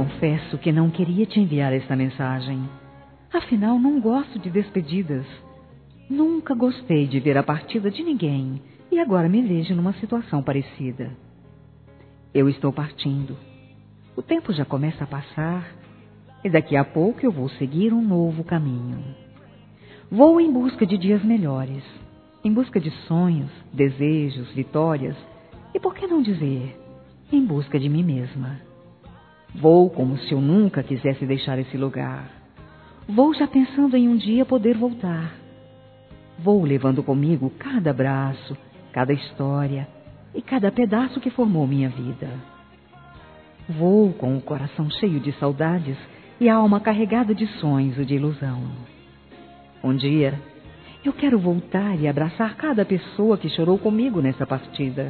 confesso que não queria te enviar esta mensagem. Afinal, não gosto de despedidas. Nunca gostei de ver a partida de ninguém e agora me vejo numa situação parecida. Eu estou partindo. O tempo já começa a passar e daqui a pouco eu vou seguir um novo caminho. Vou em busca de dias melhores, em busca de sonhos, desejos, vitórias e, por que não dizer, em busca de mim mesma. Vou como se eu nunca quisesse deixar esse lugar. Vou já pensando em um dia poder voltar. Vou levando comigo cada abraço, cada história e cada pedaço que formou minha vida. Vou com o coração cheio de saudades e a alma carregada de sonhos e de ilusão. Um dia, eu quero voltar e abraçar cada pessoa que chorou comigo nessa partida.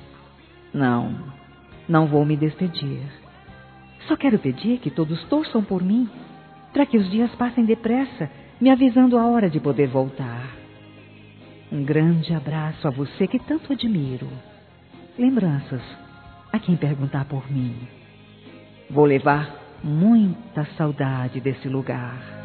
Não vou me despedir. Só quero pedir que todos torçam por mim, para que os dias passem depressa, me avisando a hora de poder voltar. Um grande abraço a você que tanto admiro. Lembranças a quem perguntar por mim. Vou levar muita saudade desse lugar.